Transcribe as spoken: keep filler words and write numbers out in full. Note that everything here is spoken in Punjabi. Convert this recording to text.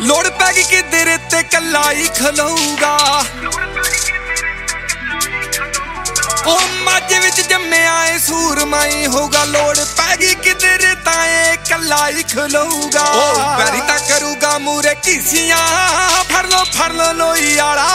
ਲੋੜ ਪੈ ਗਈ ਕਿਧਰੇ ਤੇ ਕੱਲਾ ਹੀ ਖਲੋਊਗਾ। ਉਹ ਮੱਝ ਵਿੱਚ ਜੰਮਿਆ ਏ ਸੂਰਮਾਈ ਹੋਊਗਾ। ਲੋੜ ਪੈ ਗਈ ਕਿਧਰੇ ਤਾਂ ਏ ਕੱਲਾ ਹੀ ਖਲੋਊਗਾ। ਉਹ ਵੈਰੀ ਤਾਂ ਕਰੂਗਾ ਮੂਰੇ ਕੀਸੀਆਂ, ਫੜ ਲੋ ਫੜ ਲੋ ਲੋਈ ਆਲਾ।